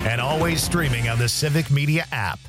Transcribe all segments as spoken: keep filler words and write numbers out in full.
and always streaming on the Civic Media app.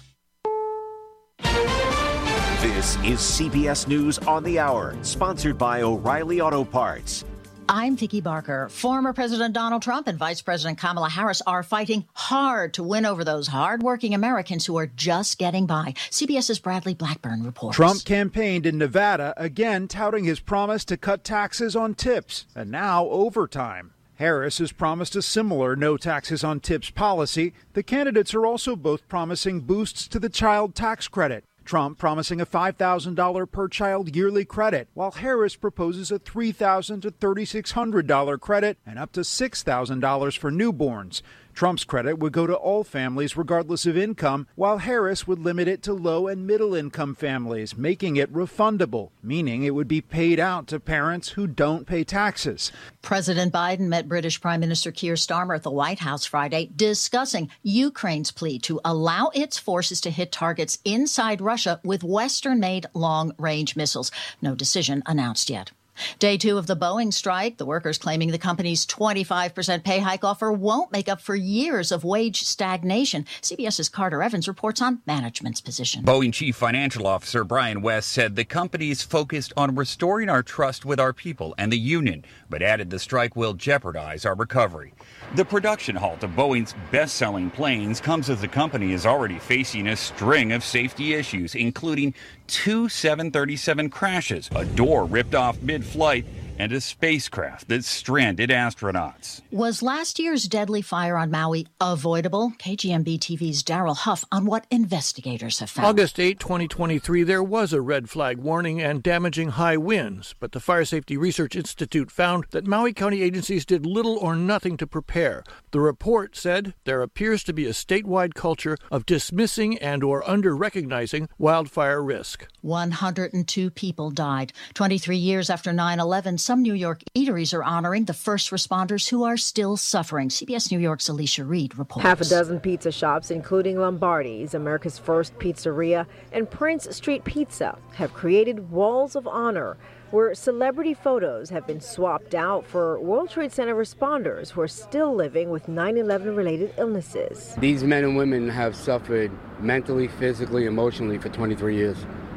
This is C B S News on the Hour, sponsored by O'Reilly Auto Parts. I'm Vicki Barker. Former President Donald Trump and Vice President Kamala Harris are fighting hard to win over those hardworking Americans who are just getting by. CBS's Bradley Blackburn reports. Trump campaigned in Nevada, again touting his promise to cut taxes on tips and now overtime. Harris has promised a similar no taxes on tips policy. The candidates are also both promising boosts to the child tax credit. Trump promising a five thousand dollars per child yearly credit, while Harris proposes a three thousand dollars to three thousand six hundred dollars credit and up to six thousand dollars for newborns. Trump's credit would go to all families regardless of income, while Harris would limit it to low and middle income families, making it refundable, meaning it would be paid out to parents who don't pay taxes. President Biden met British Prime Minister Keir Starmer at the White House Friday, discussing Ukraine's plea to allow its forces to hit targets inside Russia with Western-made long-range missiles. No decision announced yet. Day two of the Boeing strike, the workers claiming the company's twenty-five percent pay hike offer won't make up for years of wage stagnation. CBS's Carter Evans reports on management's position. Boeing Chief Financial Officer Brian West said the company is focused on restoring our trust with our people and the union, but added the strike will jeopardize our recovery. The production halt of Boeing's best-selling planes comes as the company is already facing a string of safety issues, including two seven thirty-seven crashes, a door ripped off mid-flight, and a spacecraft that stranded astronauts. Was last year's deadly fire on Maui avoidable? K G M B T V's Daryl Huff on what investigators have found. August eighth, twenty twenty-three, there was a red flag warning and damaging high winds, but the Fire Safety Research Institute found that Maui County agencies did little or nothing to prepare. The report said there appears to be a statewide culture of dismissing and or under-recognizing wildfire risk. one hundred two people died. twenty-three years after nine eleven, some New York eateries are honoring the first responders who are still suffering. C B S New York's Alicia Reed reports. Half a dozen pizza shops, including Lombardi's, America's First Pizzeria, and Prince Street Pizza, have created walls of honor where celebrity photos have been swapped out for World Trade Center responders who are still living with nine eleven related illnesses. These men and women have suffered mentally, physically, emotionally for twenty-three years,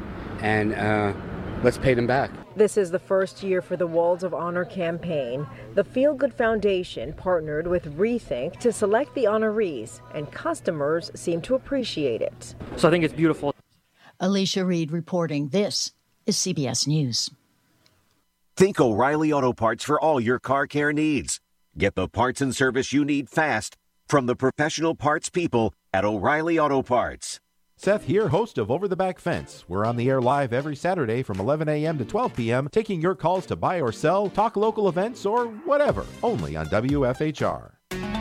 and uh, let's pay them back. This is the first year for the Walls of Honor campaign. The Feel Good Foundation partnered with Rethink to select the honorees, and customers seem to appreciate it. So I think it's beautiful. Alicia Reed reporting. This is C B S News. Think O'Reilly Auto Parts for all your car care needs. Get the parts and service you need fast from the professional parts people at O'Reilly Auto Parts. Seth here, host of Over the Back Fence. We're on the air live every Saturday from eleven a.m. to twelve p.m., taking your calls to buy or sell, talk local events, or whatever, only on W F H R.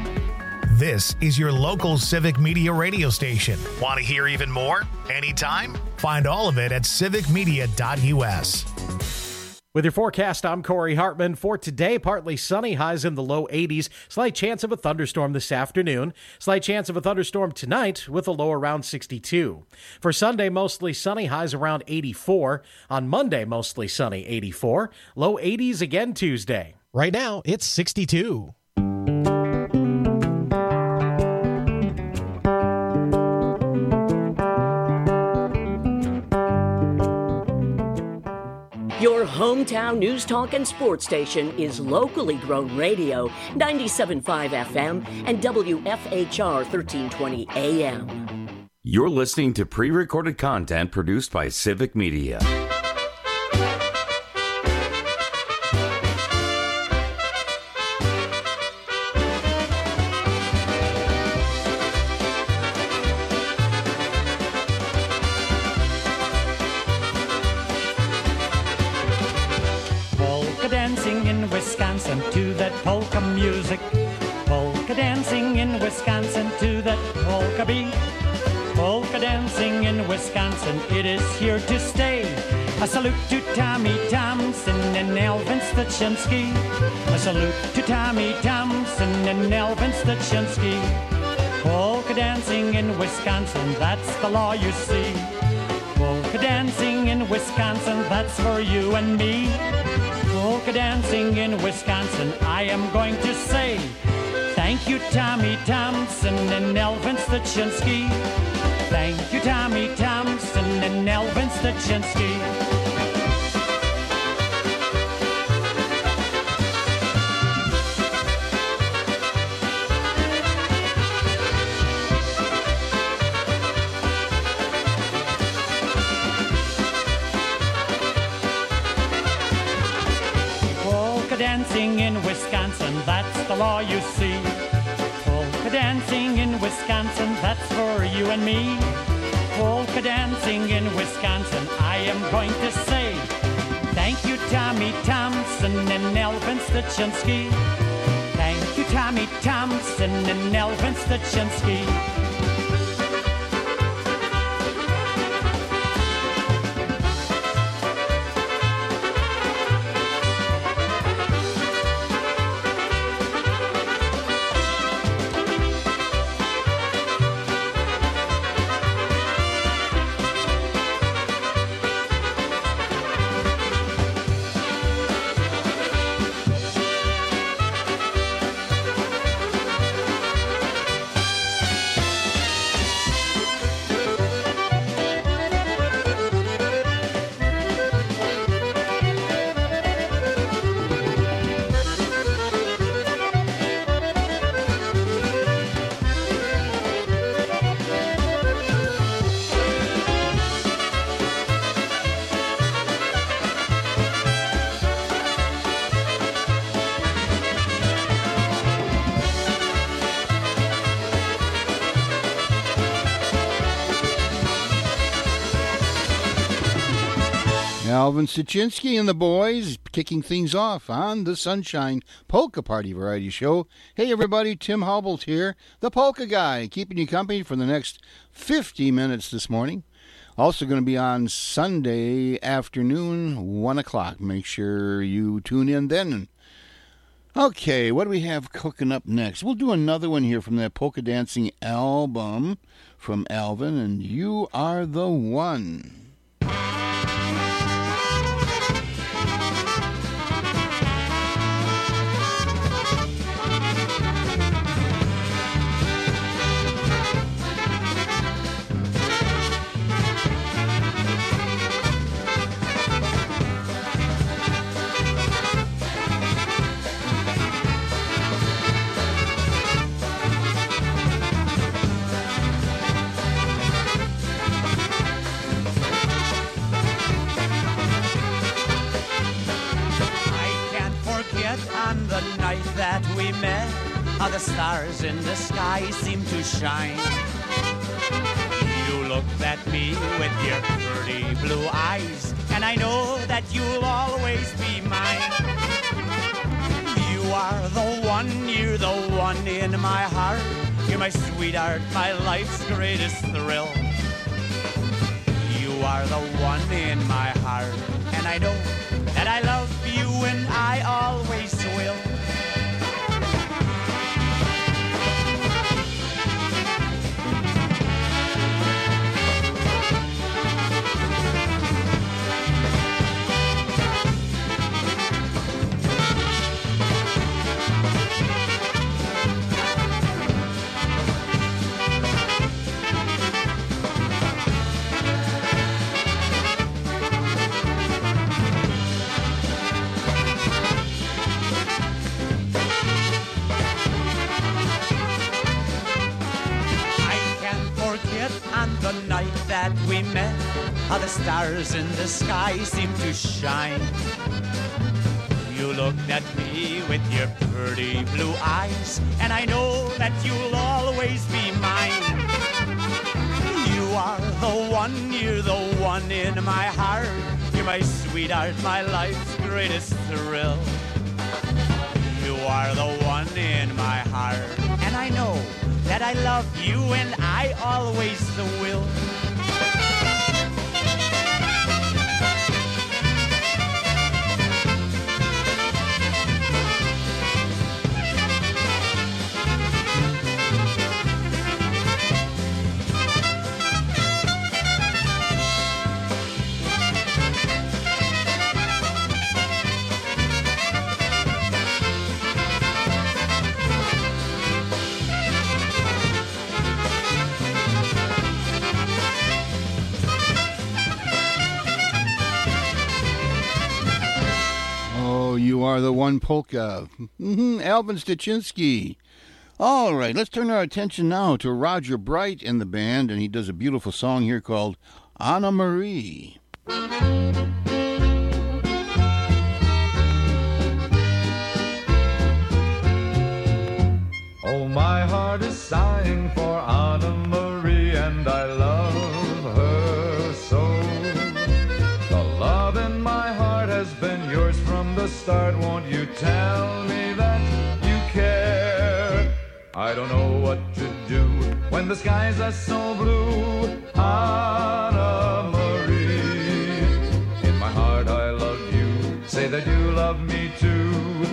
This is your local Civic Media radio station. Want to hear even more? Anytime? Find all of it at civic media dot u s. With your forecast, I'm Corey Hartman. For today, partly sunny, highs in the low eighties. Slight chance of a thunderstorm this afternoon. Slight chance of a thunderstorm tonight with a low around sixty-two. For Sunday, mostly sunny, highs around eighty-four. On Monday, mostly sunny, eighty-four. Low eighties again Tuesday. Right now, it's sixty-two. Your hometown news, talk, and sports station is locally grown radio, ninety-seven point five F M and W F H R thirteen twenty A M. You're listening to pre-recorded content produced by Civic Media. Wisconsin to that polka music. Polka dancing in Wisconsin to that polka beat. Polka dancing in Wisconsin, it is here to stay. A salute to Tommy Thompson and Elvin Stachinski. A salute to Tommy Thompson and Elvin Stachinski. Polka dancing in Wisconsin, that's the law you see. Polka dancing in Wisconsin, that's for you and me. Polka dancing in Wisconsin, I am going to say thank Thank you, Tommy Thompson and Elvin Stachinski. Thank you, Tommy Thompson and Elvin Stachinski. Dancing in Wisconsin, that's the law you see. Polka dancing in Wisconsin, that's for you and me. Polka dancing in Wisconsin, I am going to say thank you, Tommy Thompson and Elvin Stachinski. Thank you, Tommy Thompson and Elvin Stachinski. Alvin Stachinski and the boys kicking things off on the Sunshine Polka Party Variety Show. Hey everybody, Tim Hubbles here, the Polka Guy, keeping you company for the next fifty minutes this morning. Also going to be on Sunday afternoon, one o'clock. Make sure you tune in then. Okay, what do we have cooking up next? We'll do another one here from that polka dancing album from Alvin, and You Are the One. On the night that we met, how the stars in the sky seemed to shine. You looked at me with your pretty blue eyes, and I know that you'll always be mine. You are the one, you're the one in my heart. You're my sweetheart, my life's greatest thrill. You are the one in my heart, and I know that I love you and I always will. The night that we met, how the stars in the sky seemed to shine. You looked at me with your pretty blue eyes, and I know that you'll always be mine. You are the one, you're the one in my heart. You're my sweetheart, my life's greatest thrill. You are the one in my heart, and I know that I love you and I always will. are the one polka. Mm-hmm, Alvin Styczynski. All right, let's turn our attention now to Roger Bright and the band, and he does a beautiful song here called Anna Marie. Oh, my heart is sighing for Anna Marie, and I love her so. The love in my heart has been yours from the start. Won't you tell me that you care? I don't know what to do when the skies are so blue. Anna Marie, in my heart I love you. Say that you love me too.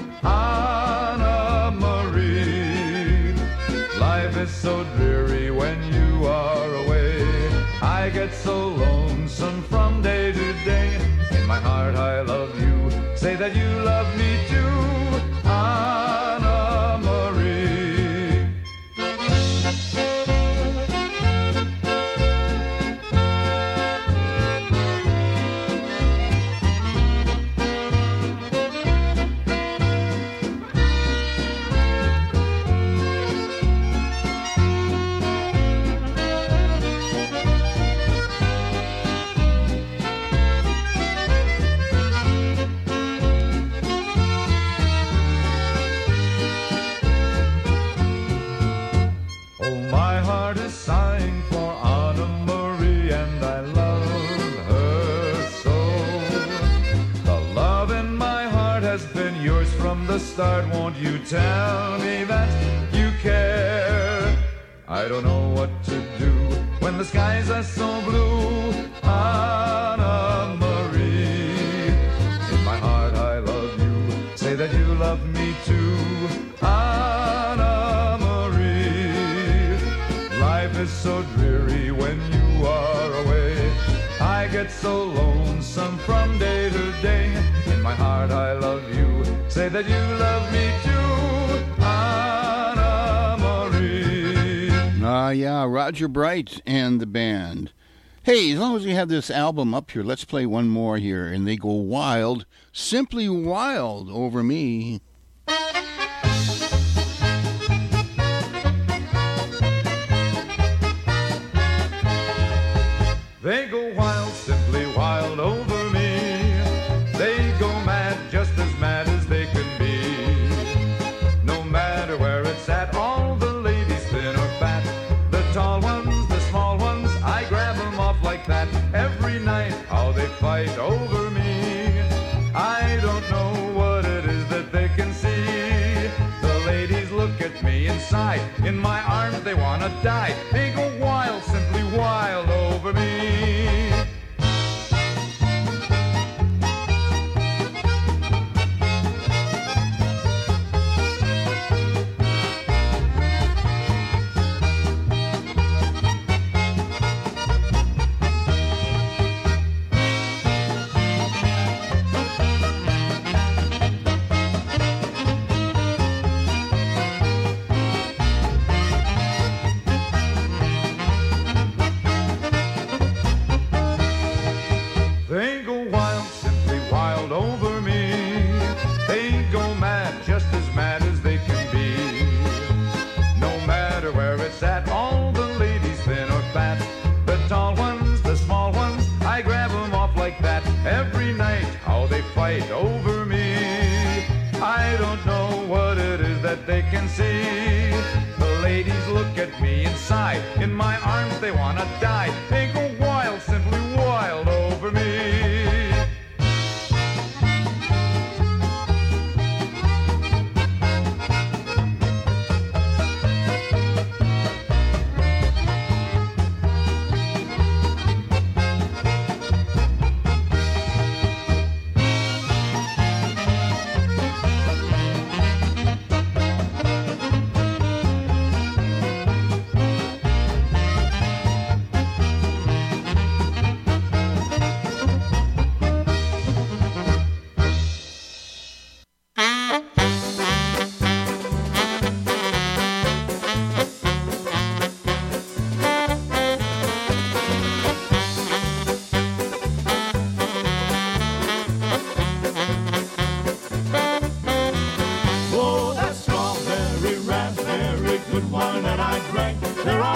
Anna Marie, life is so dreary when you are away. I get so lonesome from day to day. In my heart I love you. Say that you love me too. Anna Marie. Sighing for Anna Marie, and I love her so. The love in my heart has been yours from the start. Won't you tell me that you care? I don't know what to do when the skies are so blue. Anna Marie, in my heart I love you. Say that you love me too. Anna Marie, life is so dreary when you are away. I get so lonesome from day to day. In my heart I love you. Say that you love me too. Anna Marie. Ah, yeah, Roger Bright and the band. Hey, as long as we have this album up here, let's play one more here. And they go wild, simply wild over me. They go wild, simply wild over me. They go mad, just as mad as they can be. No matter where it's at, all the ladies, thin or fat, the tall ones, the small ones, I grab them off like that. Every night, how they fight over me. I don't know what it is that they can see. The ladies look at me inside. In my arms, they wanna die. They go wild, simply wild over me. They go wild, simply wild over me. They go mad, just as mad as they can be. No matter where it's at, all the ladies, thin or fat, the tall ones, the small ones, I grab them off like that. Every night, how they fight over me. I don't know what it is that they can see. The ladies look at me inside. In my arms, they wanna die. They go wild, simply wild over me.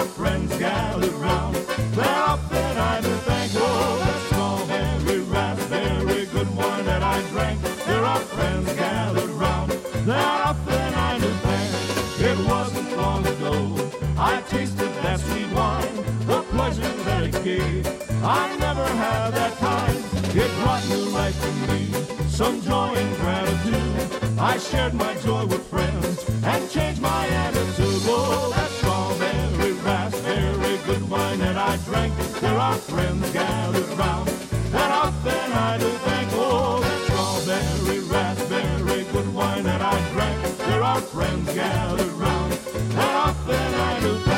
our friends gathered round. That often I do thank, oh, that strawberry, raspberry, good wine that I drank. There are friends gathered round. That often I do thank. It wasn't long ago I tasted that sweet wine, the pleasure that it gave. I never had that kind. It brought new life to me, some joy and gratitude. I shared my joy with friends and changed my attitude. Oh, that strawberry, raspberry, good wine that I drank. There are friends gathered round. That often I do thank. Oh, that strawberry, raspberry, good wine that I drank. There are friends gathered round. That often I do thank.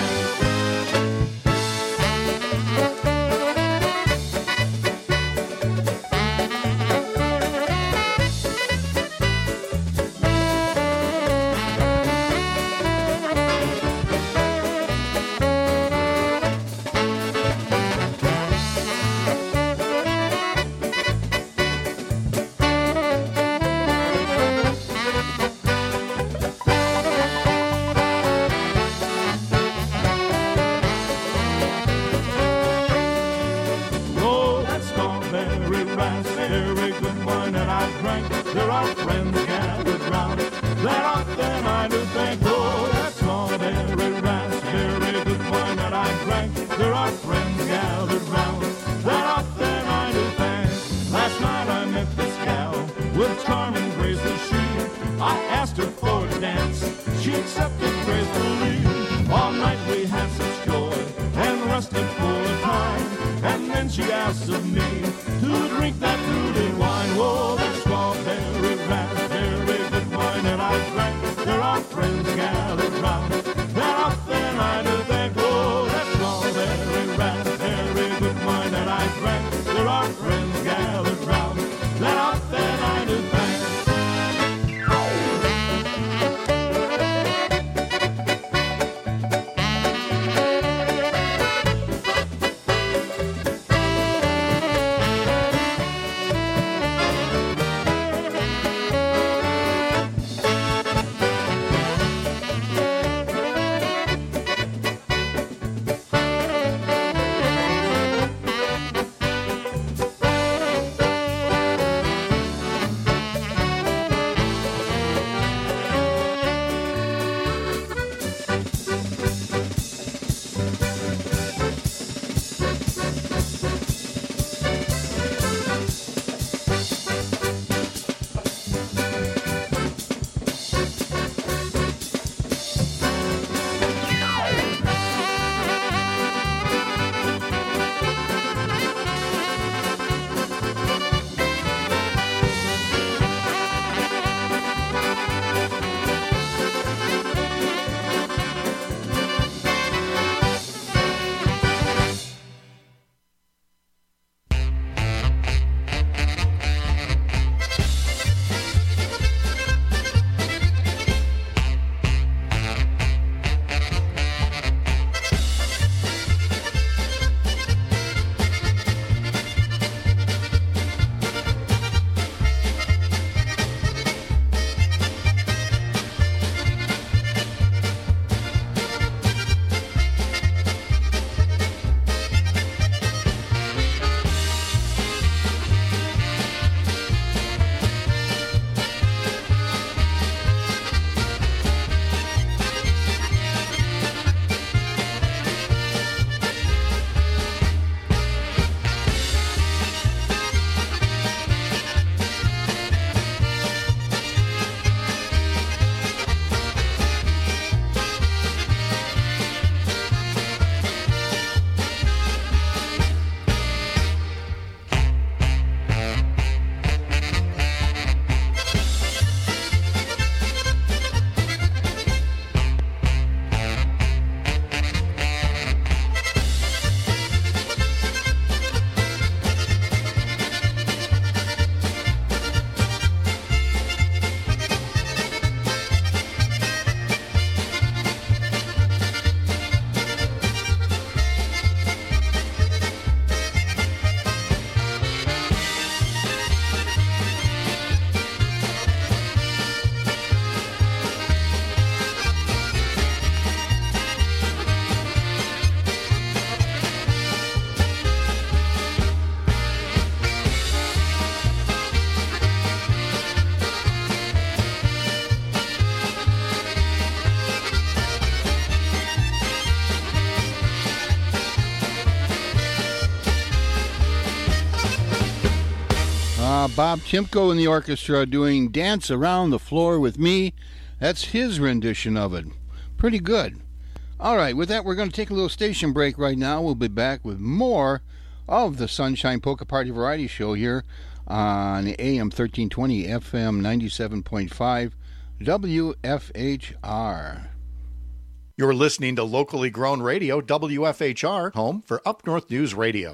Yeah, Bob Timko in the orchestra doing Dance Around the Floor with Me. That's his rendition of it. Pretty good. All right, with that, we're going to take a little station break right now. We'll be back with more of the Sunshine Polka Party Variety Show here on A M thirteen twenty, F M ninety-seven point five, W F H R. You're listening to locally grown radio, W F H R, home for Up North News Radio.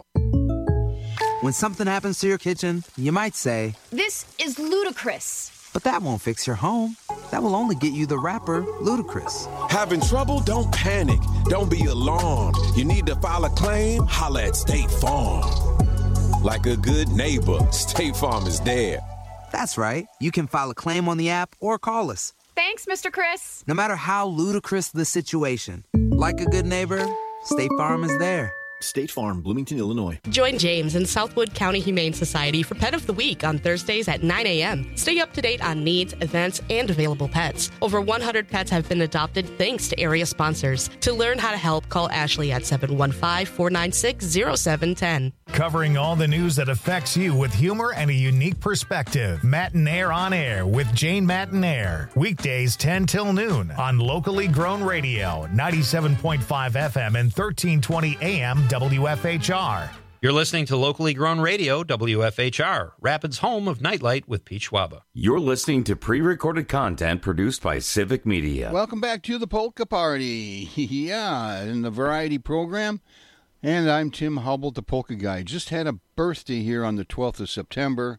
When something happens to your kitchen, you might say, "This is ludicrous." But that won't fix your home. That will only get you the rapper, Ludacris. Having trouble? Don't panic. Don't be alarmed. You need to file a claim? Holla at State Farm. Like a good neighbor, State Farm is there. That's right. You can file a claim on the app or call us. Thanks, Mister Chris. No matter how ludicrous the situation, like a good neighbor, State Farm is there. State Farm, Bloomington, Illinois. Join James and Southwood County Humane Society for Pet of the Week on Thursdays at nine a.m. Stay up to date on needs, events, and available pets. Over one hundred pets have been adopted thanks to area sponsors. To learn how to help, call Ashley at seven one five, four nine six, zero seven one zero. Covering all the news that affects you with humor and a unique perspective. Matinaire on Air with Jane Matinaire. Weekdays ten till noon on locally grown radio, ninety-seven point five F M and thirteen twenty A M W F H R. You're listening to locally grown radio, W F H R, Rapids' home of Nightlight with Pete Schwaba. You're listening to pre-recorded content produced by Civic Media. Welcome back to the Polka Party. Yeah, in the variety program. And I'm Tim Hubble, the Polka Guy. Just had a birthday here on the twelfth of September.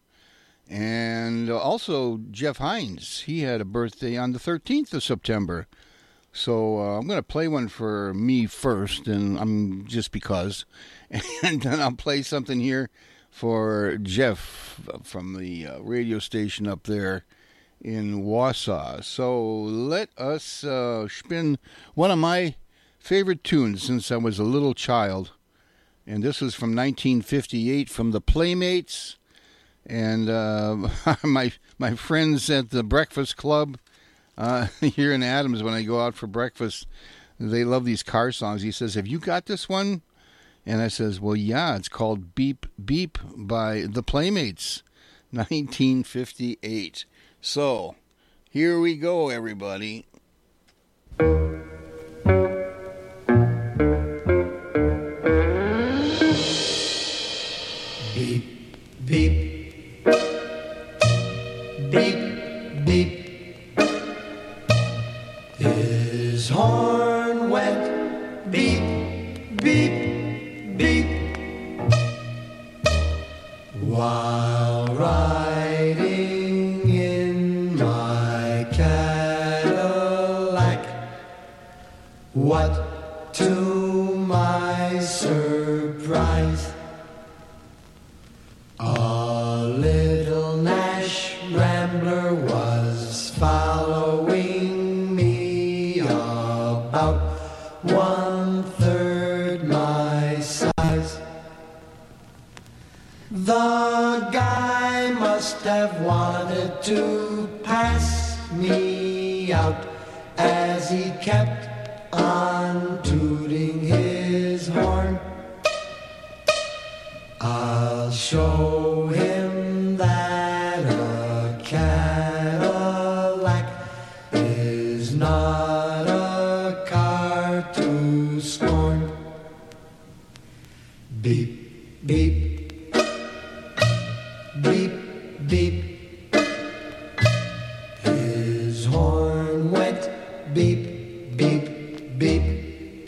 And also Jeff Hines. He had a birthday on the thirteenth of September. So uh, I'm going to play one for me first, and I'm just because. And then I'll play something here for Jeff from the uh, radio station up there in Wausau. So let us uh, spin one of my favorite tunes since I was a little child. And this was from nineteen fifty-eight from the Playmates. And uh, my my friends at the Breakfast Club uh, here in Adams, when I go out for breakfast, they love these car songs. He says, "Have you got this one?" And I says, "Well, yeah, it's called Beep Beep by the Playmates, nineteen fifty-eight. So here we go, everybody. Beep, beep, beep, beep. His horn went beep, beep, beep. While riding in my Cadillac, what to my surprise, a little Nash Rambler was following me about one-third my size. The guy must have wanted to pass me out as he kept on tooting his horn. I'll show him that a Cadillac is not a car to scorn. Beep, beep, beep, beep. His horn went beep, beep, beep.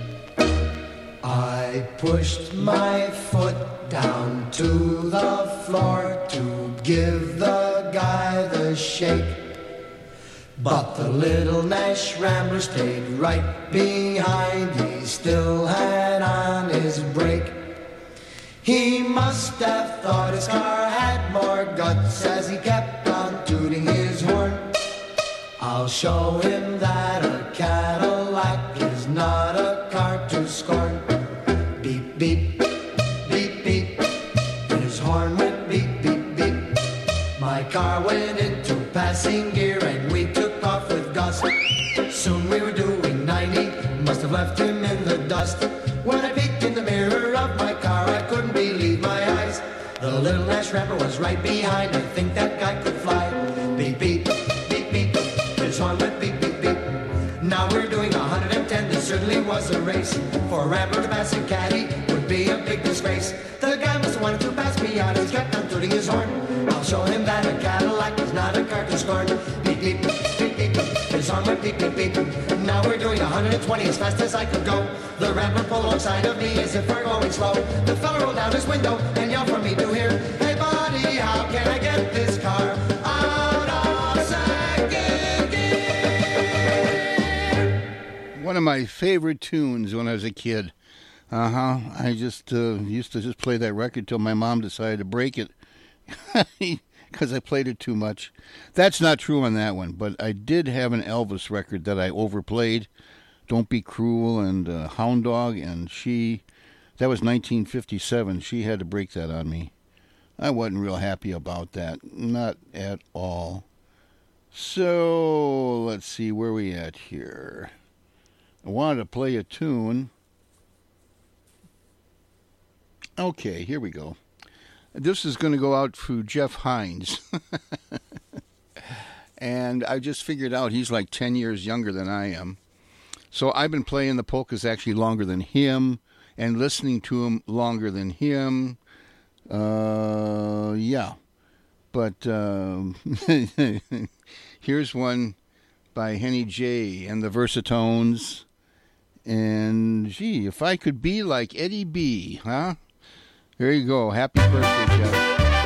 I pushed my foot down to the floor to give the guy the shake, but the little Nash Rambler stayed right behind. He still had on his brake. He must have thought his car had more guts as he kept on tooting his horn. I'll show him that a Cadillac is not a car to scorn. Beep, beep, beep, beep. And his horn went beep, beep, beep. My car went into passing gear and we took off with gust. Soon we were doing ninety, must have left him in the dust. When I peeked in the mirror of my car, I couldn't believe my eyes. The little Nash Nash Rambler was right behind. I think that guy could fly. Beep, beep, beep, beep. His horn went beep, beep, beep. Now we're doing one hundred ten. This certainly was a race. For a Rambler to pass a caddy would be a big disgrace. The guy must have wanted to pass me out. He kept on tooting his horn. I'll show him that a Cadillac is not a car to scorn. Beep, beep, beep, beep. His horn went beep, beep, beep. Now we're doing one hundred twenty as fast as I could go. The Rambler pulled alongside of me as if we're going slow. The fella rolled down his window and yelled for me to hear, "Hey buddy, how can I get this car out of second gear?" One of my favorite tunes when I was a kid. Uh-huh. I just uh, used to just play that record till my mom decided to break it because I played it too much. That's not true on that one, but I did have an Elvis record that I overplayed. Don't Be Cruel and uh, Hound Dog, and she, that was nineteen fifty-seven. She had to break that on me. I wasn't real happy about that. Not at all. So, let's see, where we at here? I wanted to play a tune. Okay, here we go. This is going to go out to Jeff Hines. And I just figured out he's like ten years younger than I am. So I've been playing the polkas actually longer than him and listening to him longer than him. Uh, yeah. But um, here's one by Henny J and the Versatones. And, gee, if I could be like Eddie B, huh? There you go. Happy birthday, Jeff.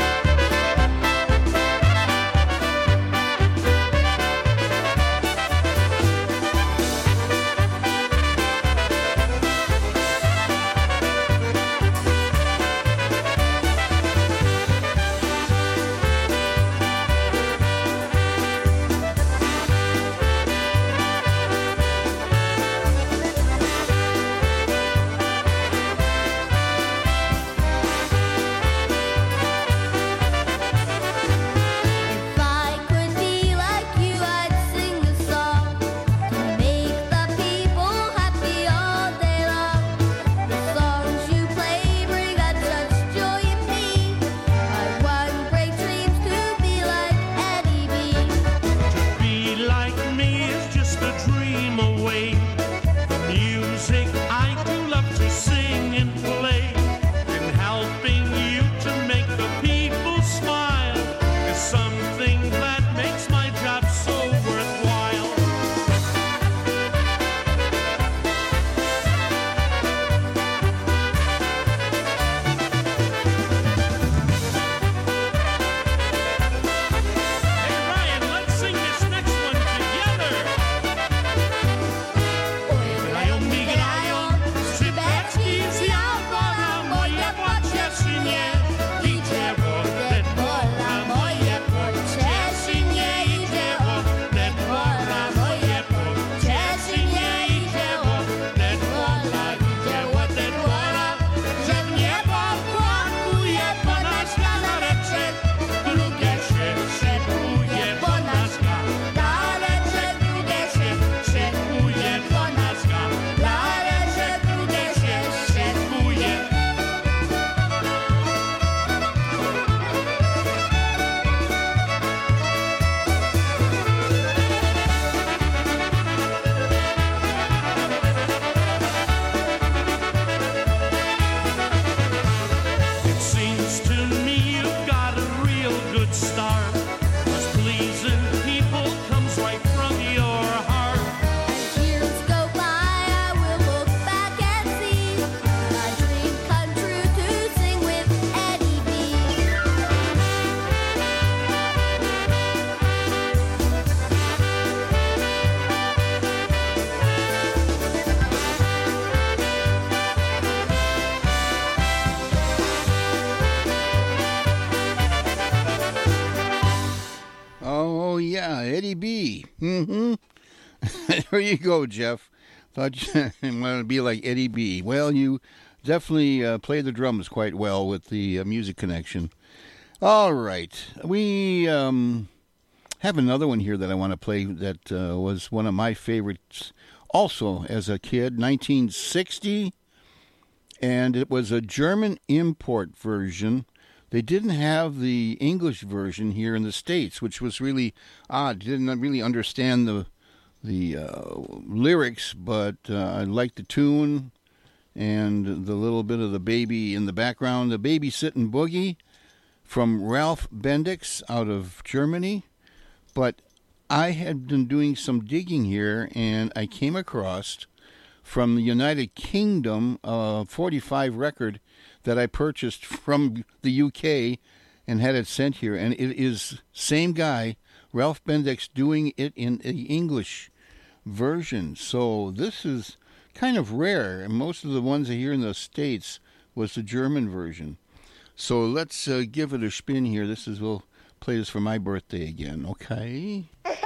Mm-hmm. There you go, Jeff. Thought you wanted to be like Eddie B. Well, you definitely uh, play the drums quite well with the uh, music connection. All right. We um, have another one here that I want to play that uh, was one of my favorites also as a kid, nineteen sixty. And it was a German import version. they didn't have the English version here in the States, which was really odd. Didn't really understand the the uh, lyrics, but uh, I liked the tune and the little bit of the baby in the background. The Babysitting Boogie from Ralph Bendix out of Germany. But I had been doing some digging here, and I came across from the United Kingdom a forty-five record that I purchased from the U K and had it sent here. And it is same guy, Ralph Bendix, doing it in the English version. So this is kind of rare, and most of the ones here in the States was the German version. So let's uh, give it a spin here. This is, we'll play this for my birthday again, okay?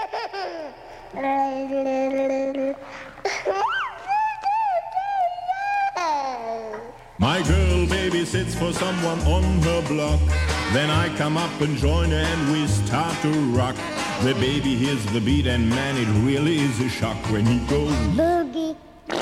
My girl babysits for someone on her block. Then I come up and join her and we start to rock. The baby hears the beat and man, it really is a shock when he goes boogie.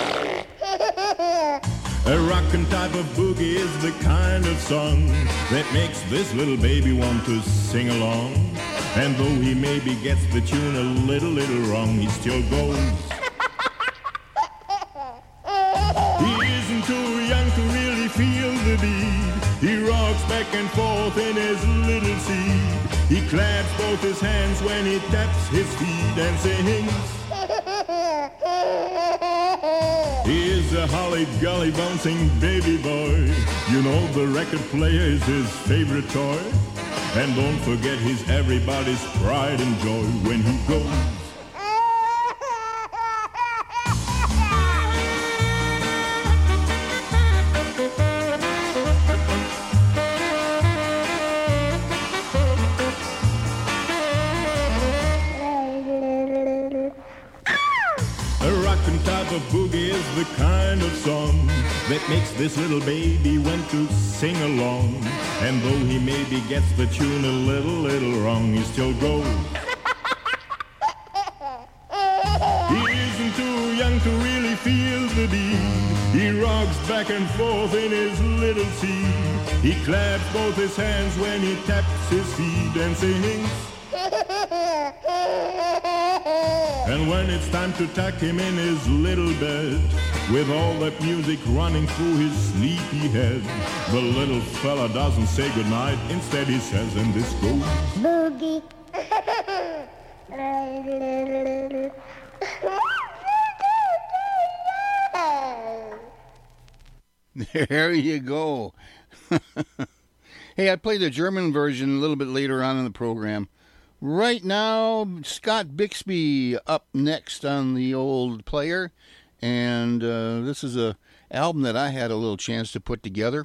A rockin' type of boogie is the kind of song that makes this little baby want to sing along. And though he maybe gets the tune a little, little wrong, he still goes. He isn't too young to really feel the beat. He rocks back and forth in his little seat. He claps both his hands when he taps his feet and sings. He is a holly-golly bouncing baby boy. You know the record player is his favorite toy. And don't forget he's everybody's pride and joy when he goes. Boogie is the kind of song that makes this little baby want to sing along. And though he maybe gets the tune a little, little wrong, he still goes. He isn't too young to really feel the beat. He rocks back and forth in his little seat. He claps both his hands when he taps his feet and sings. And when it's time to tuck him in his little bed, with all that music running through his sleepy head, the little fella doesn't say goodnight, instead he says, and this goes boogie. There you go. Hey, I played the German version a little bit later on in the program. Right now, Scott Bixby up next on the old player, and uh, this is a album that I had a little chance to put together.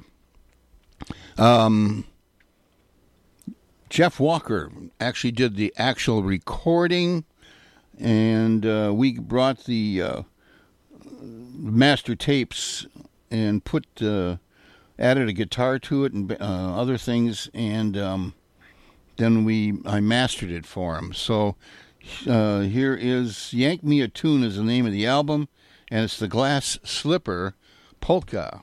Um, Jeff Walker actually did the actual recording, and uh, we brought the uh, master tapes and put uh, added a guitar to it and uh, other things, and um, then we I mastered it for him. So uh, here is Yank Me a Tune is the name of the album, and it's the Glass Slipper Polka.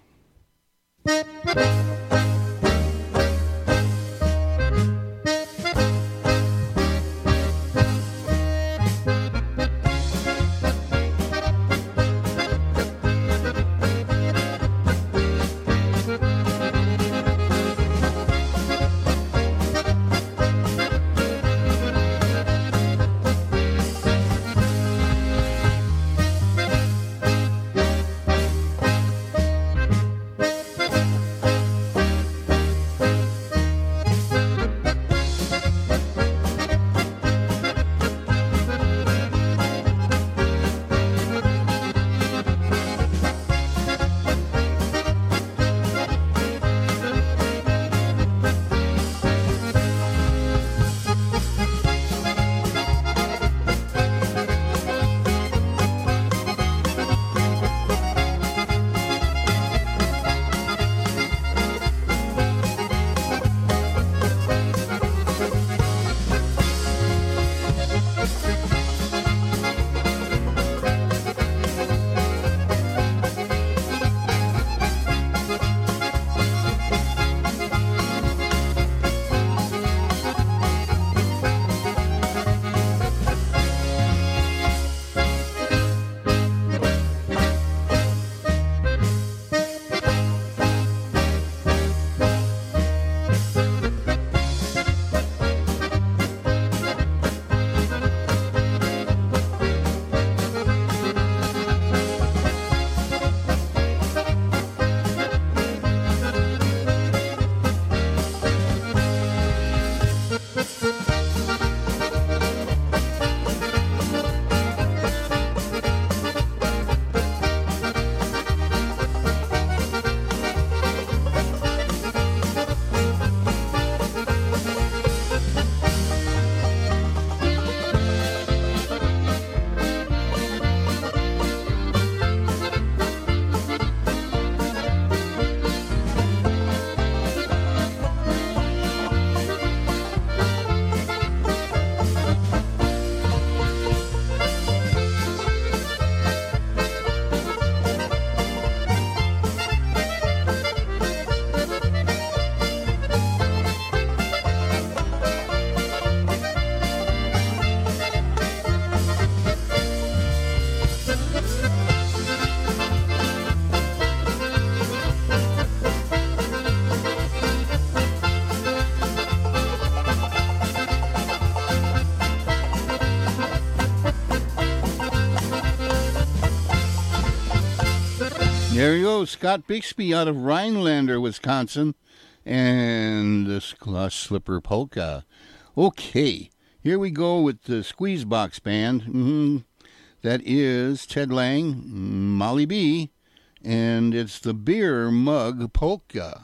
go. Scott Bixby out of Rhinelander, Wisconsin. And the Slush Slipper Polka. Okay, here we go with the Squeeze Box Band. Mm-hmm. That is Ted Lang, Molly B, and it's the Beer Mug Polka.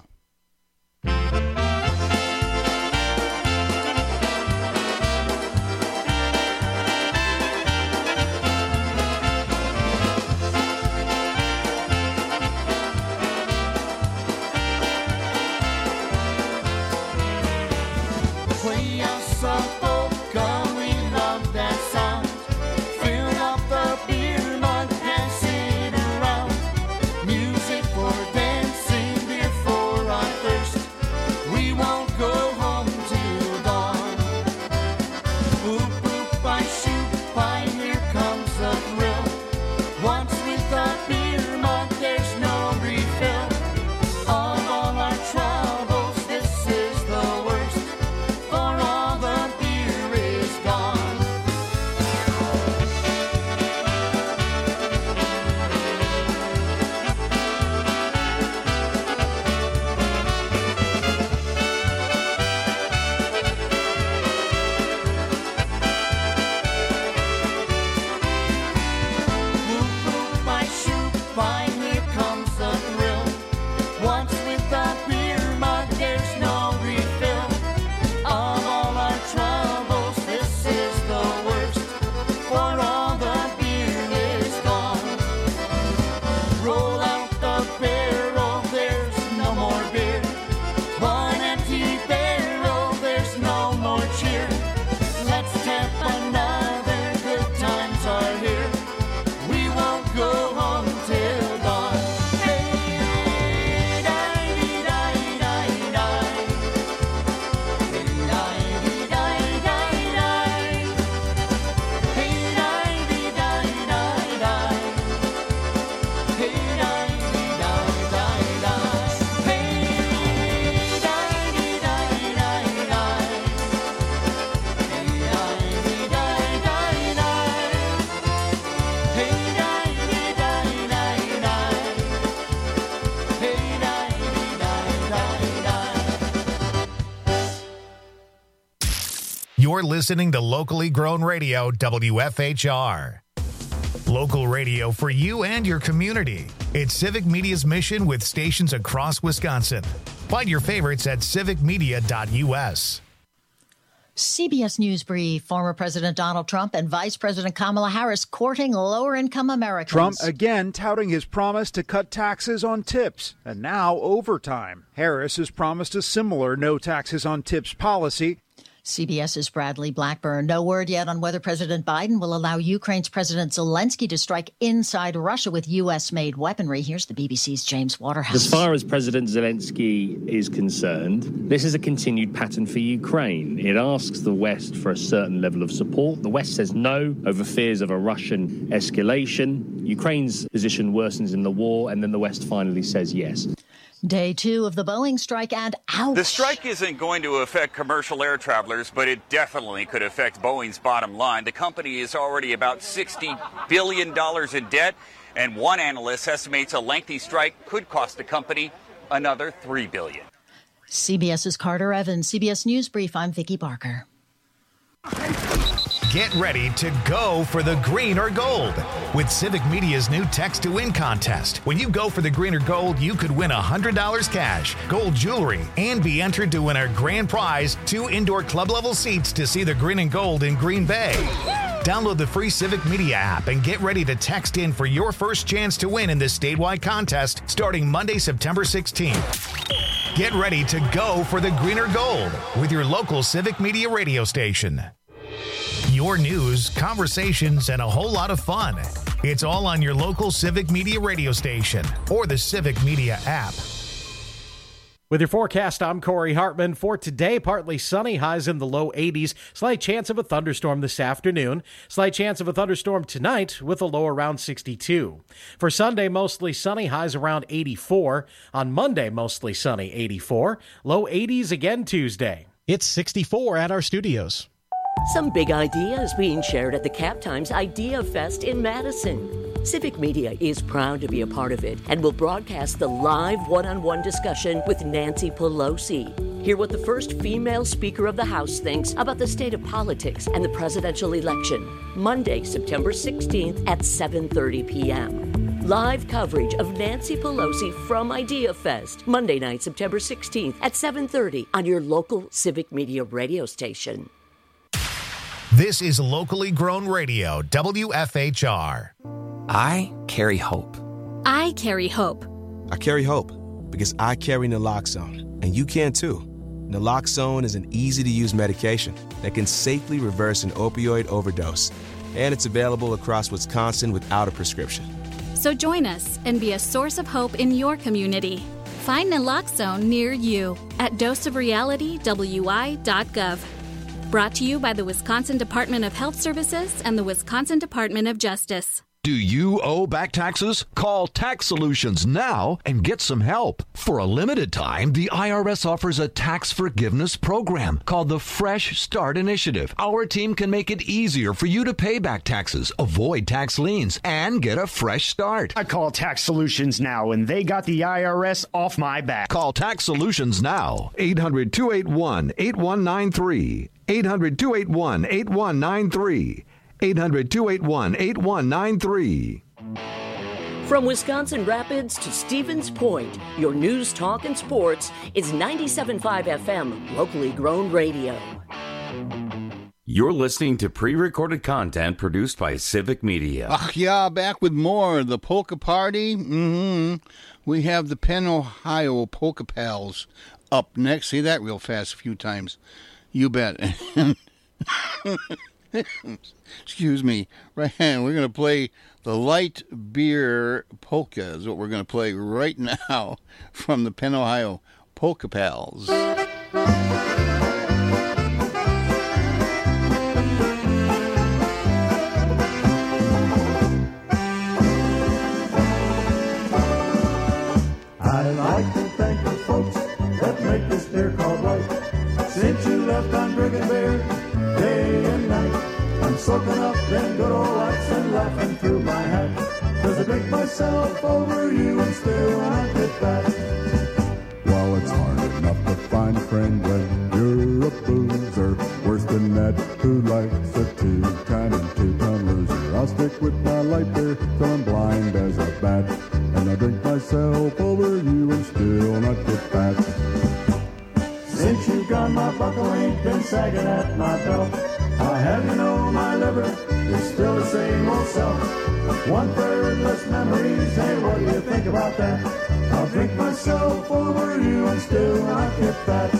Play us a polka, we love that sound. Fill up the beer mug, pass it around. Music for dancing, beer for our thirst. We won't go home till dawn. Boop, boop, I shoot by, here comes the thrill. Once with a beer mug, there's no refill. Of all our troubles, this is the worst. For all the beer is gone. Boop, boop, I shoot by, here comes the thrill. Once with a beer mug, there's no refill. Of all our troubles, this is the worst. For all the beer is gone. Roll out the barrel, there's no more beer. One empty barrel, there's no more cheer. Let's tap another, good times are here. We won't go home till dawn. Hey, die, die, die, die. Hey, die, die, die, die. Hey, die, die, die, die. Hey, die, die, die, die. Hey, die, die, die, die. Hey, die, die, die, die. Hey, die, die, die, die. Hey, die, die, die, die. You're listening to Locally Grown Radio, W F H R. Local radio for you and your community. It's Civic Media's mission with stations across Wisconsin. Find your favorites at civic media dot U S. C B S News Brief. Former President Donald Trump and Vice President Kamala Harris courting lower-income Americans. Trump again touting his promise to cut taxes on tips, and now overtime. Harris has promised a similar no taxes on tips policy. CBS's Bradley Blackburn. No word yet on whether President Biden will allow Ukraine's President Zelensky to strike inside Russia with U S-made weaponry. Here's the B B C's James Waterhouse. As far as President Zelensky is concerned, this is a continued pattern for Ukraine. It asks the West for a certain level of support. The West says no over fears of a Russian escalation. Ukraine's position worsens in the war, and then the West finally says yes. Day two of the Boeing strike, and ouch. The strike isn't going to affect commercial air travelers, but it definitely could affect Boeing's bottom line. The company is already about sixty billion dollars in debt, and one analyst estimates a lengthy strike could cost the company another three billion dollars. CBS's Carter Evans, C B S News Brief. I'm Vicki Barker. Get ready to go for the green or gold with Civic Media's new Text to Win contest. When you go for the green or gold, you could win one hundred dollars cash, gold jewelry, and be entered to win our grand prize, two indoor club-level seats to see the green and gold in Green Bay. Download the free Civic Media app and get ready to text in for your first chance to win in this statewide contest starting Monday, September sixteenth. Get ready to go for the green or gold with your local Civic Media radio station. Your news, conversations, and a whole lot of fun. It's all on your local Civic Media radio station or the Civic Media app. With your forecast, I'm Corey Hartman. For today, partly sunny, highs in the low eighties. Slight chance of a thunderstorm this afternoon. Slight chance of a thunderstorm tonight with a low around sixty-two. For Sunday, mostly sunny, highs around eighty-four. On Monday, mostly sunny, eighty-four. Low eighties again Tuesday. It's sixty-four at our studios. Some big ideas being shared at the Cap Times Idea Fest in Madison. Civic Media is proud to be a part of it and will broadcast the live one-on-one discussion with Nancy Pelosi. Hear what the first female Speaker of the House thinks about the state of politics and the presidential election. Monday, September sixteenth at seven thirty p.m. Live coverage of Nancy Pelosi from Idea Fest. Monday night, September sixteenth at seven thirty on your local Civic Media radio station. This is locally grown radio, W F H R. I carry hope. I carry hope. I carry hope because I carry naloxone, and you can too. Naloxone is an easy-to-use medication that can safely reverse an opioid overdose, and it's available across Wisconsin without a prescription. So join us and be a source of hope in your community. Find naloxone near you at dose of reality w i dot gov. Brought to you by the Wisconsin Department of Health Services and the Wisconsin Department of Justice. Do you owe back taxes? Call Tax Solutions now and get some help. For a limited time, the I R S offers a tax forgiveness program called the Fresh Start Initiative. Our team can make it easier for you to pay back taxes, avoid tax liens, and get a fresh start. I call Tax Solutions now, and they got the I R S off my back. Call Tax Solutions now. eight hundred, two eight one, eight one nine three. eight hundred, two eight one, eight one nine three. eight hundred, two eight one, eight one nine three. From Wisconsin Rapids to Stevens Point, your news, talk, and sports is ninety-seven point five F M, locally grown radio. You're listening to pre-recorded content produced by Civic Media. Ach, yeah, back with more. The Polka Party. Mm-hmm. We have the Penn, Ohio Polka Pals up next. Say that real fast a few times. You bet. Excuse me. Right, we're going to play the Light Beer Polka is what we're going to play right now from the Penn, Ohio Polka Pals. I'd like to thank the folks that make this beer called Light. Since you left, I'm drinking beer day and night. I'm soaking up them good old lights and laughing through my hat. Cause I drink myself over you and still I get fat. Well, it's hard enough to find a friend when you're a boozer. Worse than that, who likes a two-time and two-time loser. I'll stick with my light beer till I'm blind as a bat. And I drink myself over you and still not get fat. Since you've gone, my buckle ain't been sagging at my belt. I have you know my liver is still the same old self. One third less memories, hey, what do you think about that? I'll drink myself over you and still not get fat.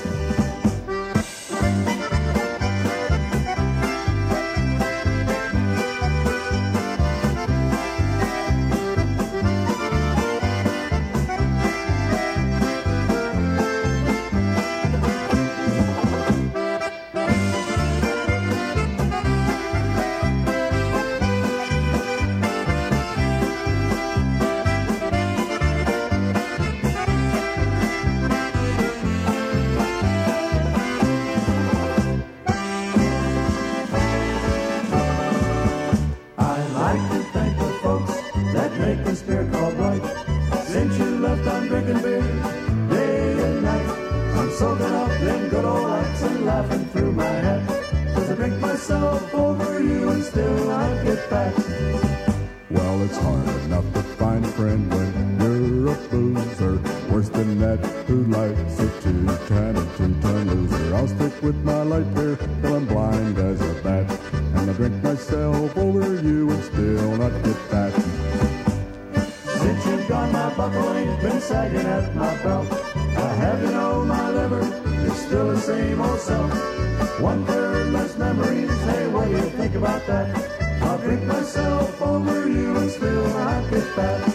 Well, it's hard enough to find a friend when you're a boozer. Worse than that, who likes a two-time and two-time loser. I'll stick with my light beer till I'm blind as a bat. And I drink myself over you and still not get fat. Since you've gone, my buckle ain't been sagging at my belt. I have you know my liver is still the same old self. One third less memories, hey, what do you think about that? I'll drink myself over you and still not get fat.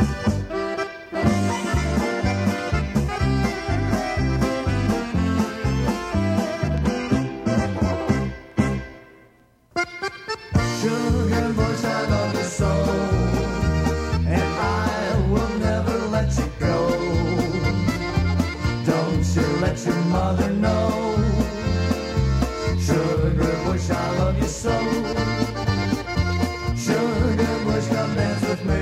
Sugar bush, I love you so, and I will never let you go. Don't you let your mother know. Sugar bush, I love you so. Sugar bush, come dance with me.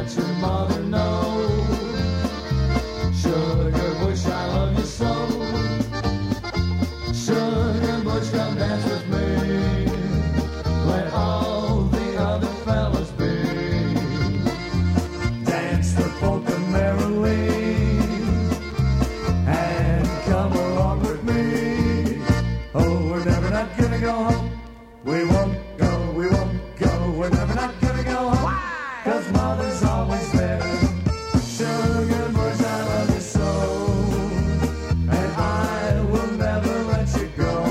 let your mother know. Sugar Bush, I love you so. Sugar Bush, come dance with me. Let all the other fellas be. Dance the polka merrily and come along with me. Oh, we're never not gonna go home. We won't go, we won't go. We're never not gonna go home. Cause mother's always there. Sugar Bush, I love you so. And I will never let you go.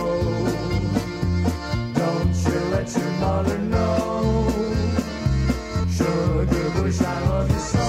Don't you let your mother know. Sugar Bush, I love you so.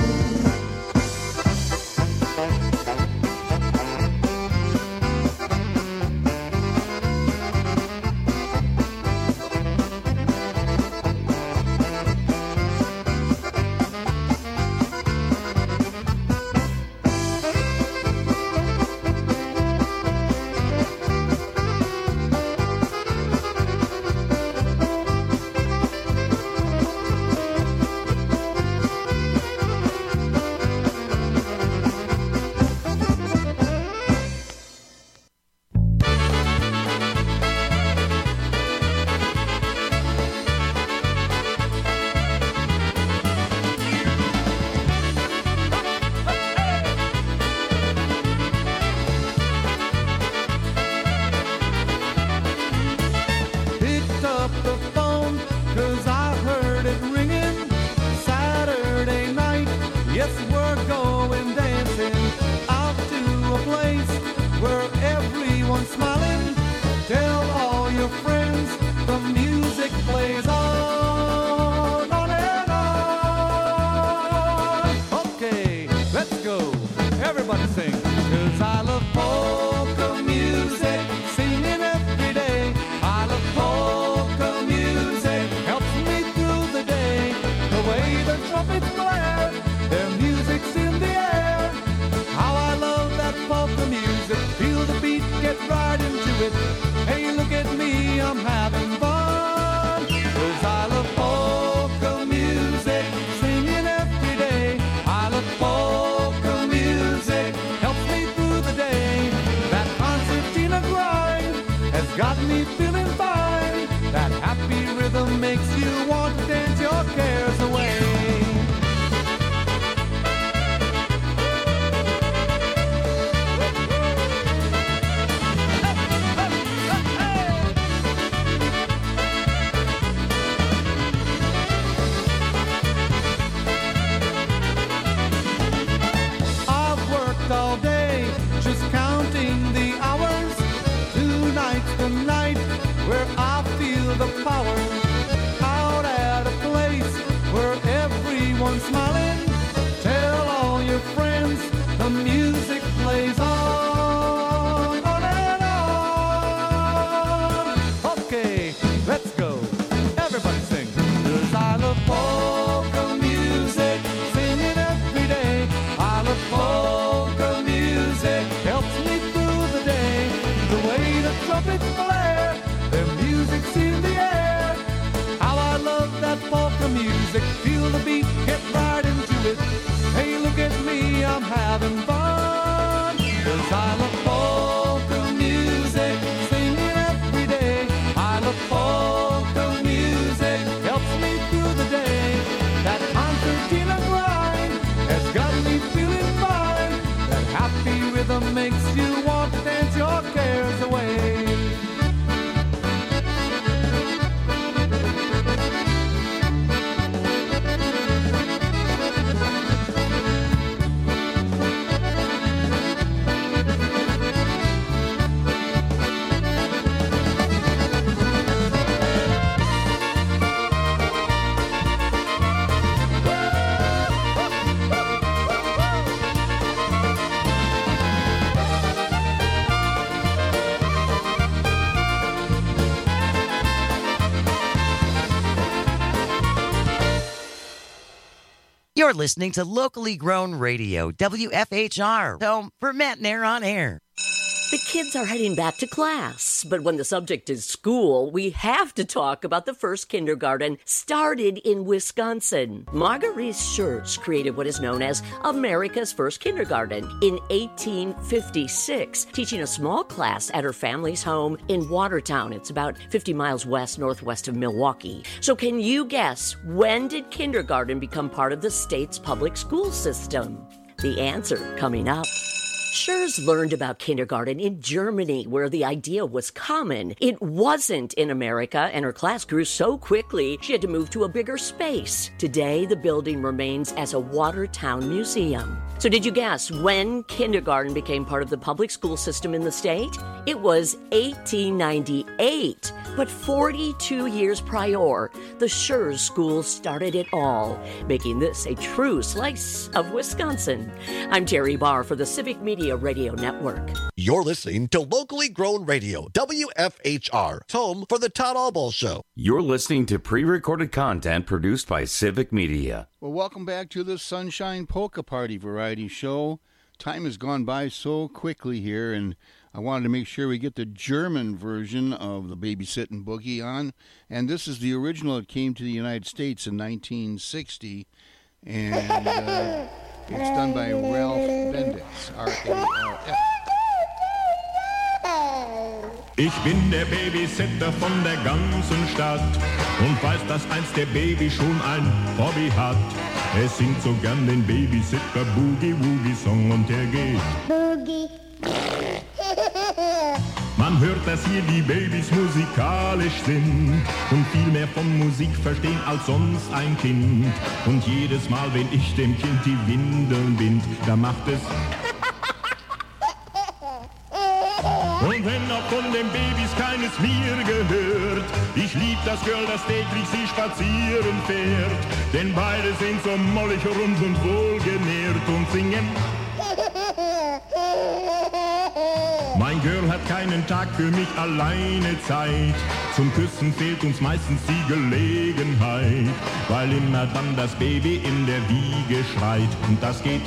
Picked up the phone, cause I heard it ringing. Saturday night, yes, we're going dancing out to a place where everyone's smiling. Tell all your friends the music plays on, on and on. Okay, let's go. Everybody sing. Cause I love polka music, singing every day. I love polka music, helps me through the day. The way the trumpets blare, their music's in the air. How I love that polka music, feel the beat, get right into it. Hey, look at me, I'm having fun. Cause I love polka music, singing every day. I love polka music, helps me through the day. That concertina grind has got me feeling fine. That happy rhythm makes you want to dance your cares away. I've worked all day, just counting the hours. Tonight's the night where I feel the power. Out at a place where everyone's smiling. Tell all your friends the music plays on, on and on. Okay, let's go. Everybody sing. Cause I love polka music, singing every day. I love polka music, helps me through the day. The way the trumpets blare, their music's in the air. How I love that polka music, feel the beat, get right into it. Hey, look at me, I'm having fun. Cause I love polka music, singing every day. I love polka music, helps me through the day. That concertina grind has got me feeling fine. That happy rhythm makes you want to dance your cares away. You're listening to locally grown radio, W F H R, home for Matt and Air on Air. The kids are heading back to class, but when the subject is school, we have to talk about the first kindergarten started in Wisconsin. Marguerite Schurz created what is known as America's first kindergarten in eighteen fifty-six, teaching a small class at her family's home in Watertown. It's about fifty miles west northwest of Milwaukee. So can you guess, when did kindergarten become part of the state's public school system? The answer coming up. Schurz learned about kindergarten in Germany, where the idea was common. It wasn't in America, and her class grew so quickly she had to move to a bigger space. Today, the building remains as a Watertown museum. So did you guess when kindergarten became part of the public school system in the state? It was eighteen ninety-eight. But forty-two years prior, the Schurz School started it all, making this a true slice of Wisconsin. I'm Terry Barr for the Civic Media Radio Network. You're listening to Locally Grown Radio, W F H R, home for the Todd Albaugh Show. You're listening to pre-recorded content produced by Civic Media. Well, welcome back to the Sunshine Polka Party Variety Show. Time has gone by so quickly here, and I wanted to make sure we get the German version of the Babysitting Boogie on. And this is the original that came to the United States in nineteen sixty. And uh, it's done by Ralph Bendix, R A L F. Ich bin der Babysitter von der ganzen Stadt und weiß, dass einst der Baby schon ein Hobby hat. Er singt so gern den Babysitter Boogie Woogie Song und der geht Boogie. Man hört, dass hier die Babys musikalisch sind und viel mehr von Musik verstehen als sonst ein Kind. Und jedes Mal, wenn ich dem Kind die Windeln bind, da macht es und wenn auch von den Babys keines mir gehört, ich lieb das Girl, das täglich sie spazieren fährt. Denn beide sind so mollig rund und wohlgenährt und singen. Mein Girl hat keinen Tag für mich alleine Zeit. Zum Küssen fehlt uns meistens die Gelegenheit, weil immer dann das Baby in der Wiege schreit. Und das geht.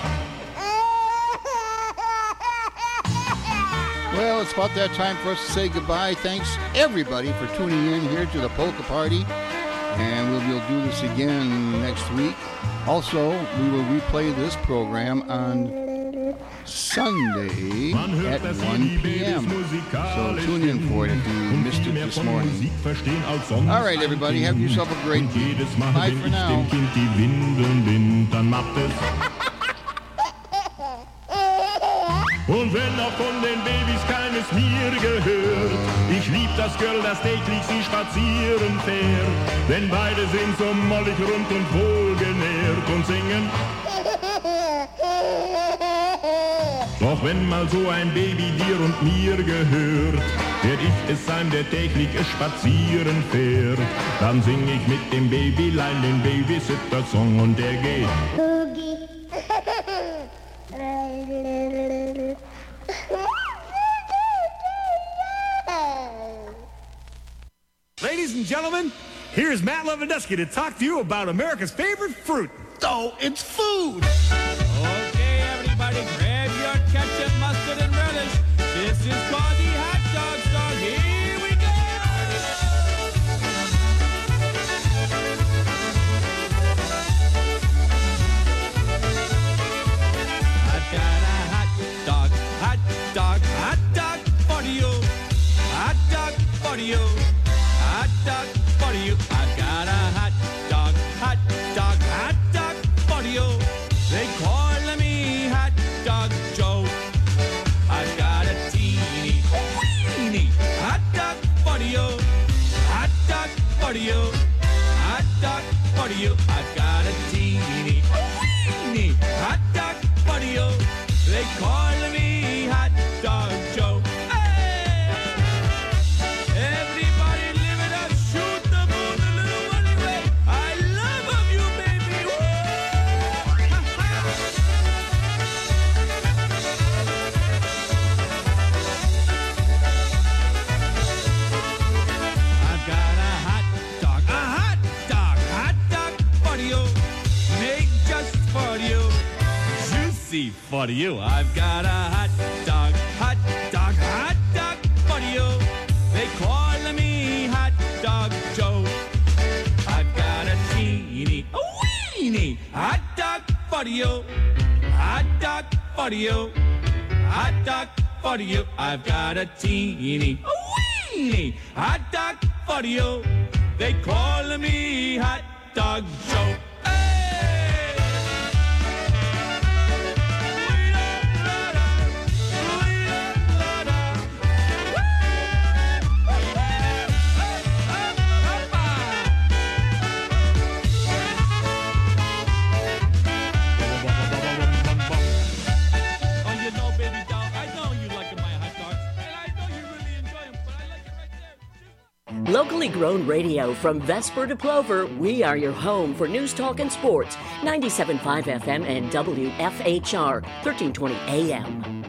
Well, it's about that time for us to say goodbye. Thanks, everybody, for tuning in here to the Polka Party. And we'll, we'll do this again next week. Also, we will replay this program on Sunday at one p.m. So tune in for it if you missed it this morning. All right, everybody, have yourself a great week. Bye for now. Und wenn auch von den Babys keines mir gehört, ich lieb das Girl, das täglich sie spazieren fährt. Denn beide sind so mollig rund und wohlgenährt und singen. Doch wenn mal so ein Baby dir und mir gehört, werd ich es sein, der täglich spazieren fährt. Dann sing ich mit dem Babylein den Babysitter-Song und der geht. Boogie. Ladies and gentlemen, here's Matt Lewandowski to talk to you about America's favorite fruit. Oh, it's food! Okay, everybody, grab your ketchup, mustard, and relish. This is called the hot dog song. Here we go! I got a hot dog, hot dog, hot dog for you. Hot dog for you. Hot dog for you. I've got a hot dog, hot dog, hot dog for you. They call me Hot Dog Joe. I've got a teeny, weeny hot dog for you. Hot dog for you. Hot dog for you. I've got a teeny, weeny hot dog for you. They call me Hot Dog Joe. For you, I've got a hot dog, hot dog, hot weenie. Hot dog for you. Hot dog for you. Hot dog for you. I've got a teeny weenie. Hot dog for you. They call me Hot Dog Joe. Locally grown radio from Vesper to Plover, we are your home for news, talk, and sports. ninety-seven point five F M and W F H R, thirteen twenty A M.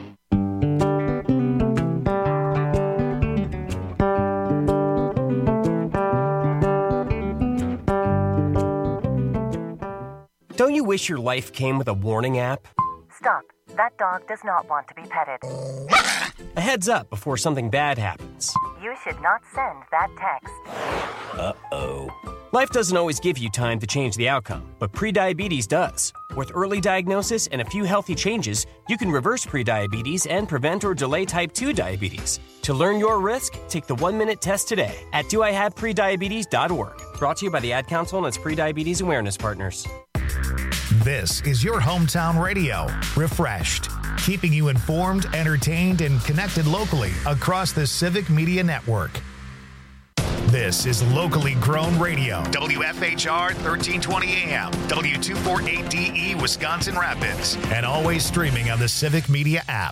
Don't you wish your life came with a warning app? Stop. That dog does not want to be petted. A heads up before something bad happens. You should not send that text. Uh-oh. Life doesn't always give you time to change the outcome, but prediabetes does. With early diagnosis and a few healthy changes, you can reverse prediabetes and prevent or delay type two diabetes. To learn your risk, take the one-minute test today at do I have prediabetes dot org. Brought to you by the Ad Council and its prediabetes awareness partners. This is your hometown radio, Refreshed, keeping you informed, entertained, and connected locally across the Civic Media Network. This is locally grown radio, W F H R thirteen twenty A M, W two forty-eight D E Wisconsin Rapids, and always streaming on the Civic Media app.